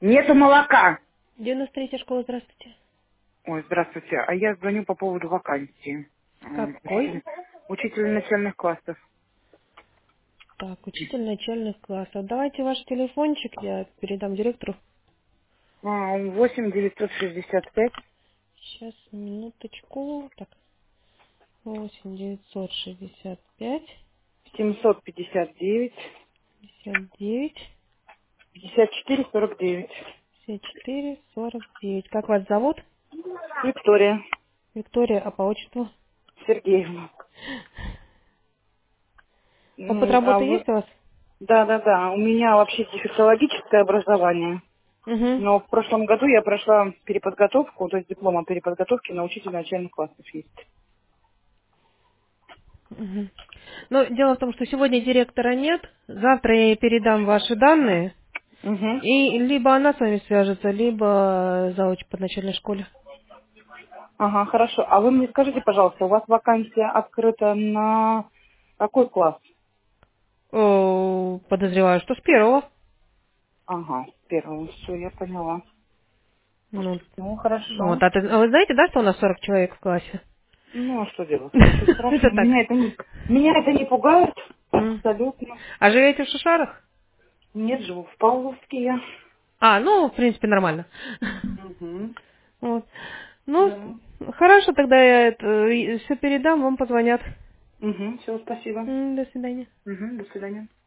Нету молока. 93-я школа, здравствуйте. Ой, здравствуйте. А я звоню по поводу вакансии. Какой? Учитель начальных классов. Так, учитель начальных классов. Давайте ваш телефончик, я передам директору. 8 965 Сейчас, минуточку. Так, 8 965 759 59 54 49. 54 49. Как вас зовут? Виктория Виктория, а по отчеству? Сергеевна. Опыт А работы вы... есть у вас? Да. У меня вообще дефектологическое образование. Угу. Но в прошлом году я прошла переподготовку, то есть диплом о переподготовке на учителя начальных классов есть. Угу. Но дело в том, что сегодня директора нет. Завтра я ей передам ваши данные. Угу. И либо она с вами свяжется, либо зауч по начальной школе. Ага, хорошо. А вы мне скажите, пожалуйста, у вас вакансия открыта на какой класс? О, подозреваю, что с первого. Ага, с первого. Все, я поняла. Ну, Ну, хорошо. вот, а вы знаете, да, что у нас 40 человек в классе? Ну, а что делать? Ничего Это страшного. так. Меня это не пугает. М. Абсолютно. А живете в Шишарах? Нет, живу в Павловске я. А, ну, в принципе, нормально. Угу. Вот. Ну, Да. хорошо, тогда я это все передам, вам позвонят. Угу, все, спасибо. До свидания. Угу, до свидания.